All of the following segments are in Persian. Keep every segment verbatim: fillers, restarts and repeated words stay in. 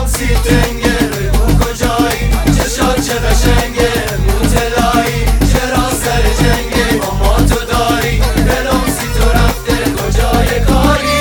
دلم سی تنگه بگو کجایی چشات چه قشنگه موتلایی چرا سر جنگه با ما تو داری دلم سی تو رفته کجای کاری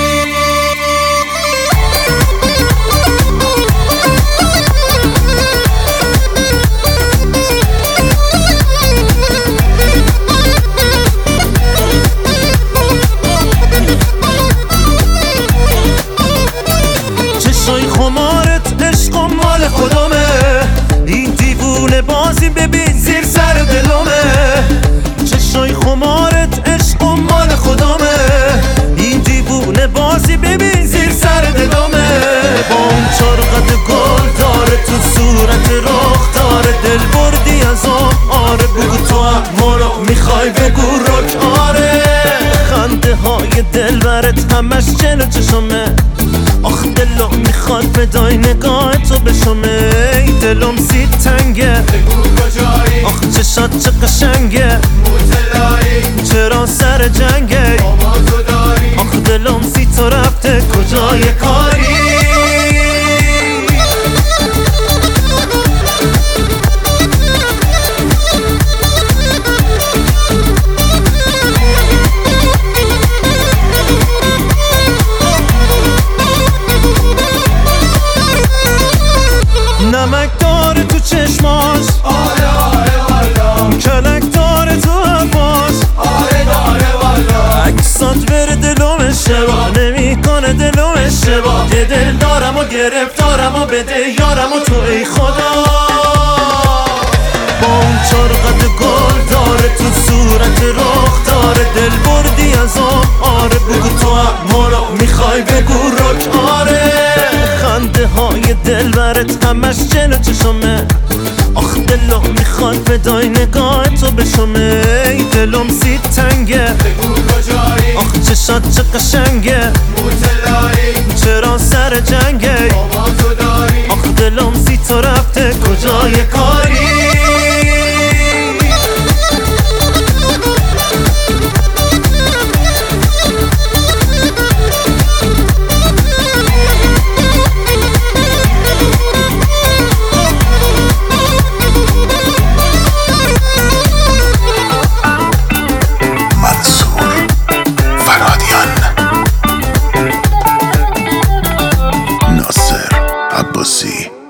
چشای خمارت عشق و مال خودمه این دیوونه بازی ببین زیر سر دلمه چشای خمارت عشق و مال خودمه این دیوونه بازی ببین زیر سر دلمه با اون چرقت گل داره تو صورت رخ داره دل بردی از آن آره بگو تو هم مرا میخوای بگو رک آره خنده های دل برت همش جلو چشمه آخ دلم میخواد فدای نگاه تو بشمه ای دلم سی تنگه بگو کجایی آخ چشات چه قشنگه موتلایی چرا سر جنگه با ما تو داری آخ دلم سی تو رفته کجای کاری نمک داره تو چشماش آره آره والا کلک داره تو حواش آره داره والا عکسات بره دلم اشتباه نمیکنه دلم اشتباه یه دل دارم و گرفتارم و بده یارم و تو ای خدا با اون چرقت گل داره تو صورت رخ داره دل بردی از آن آره بگو تو هم مرا میخوای بگو رک آره خنده های دل برت همش جلو چشمه آخ دلم میخواد فدای نگاه تو بشمه ای دلم سی تنگه بگو کجایی آخ چشات چه قشنگه موتلایی چرا سر جنگه با ما تو داری آخ دلم سی تو رفته کجای کاری ناصر عباسی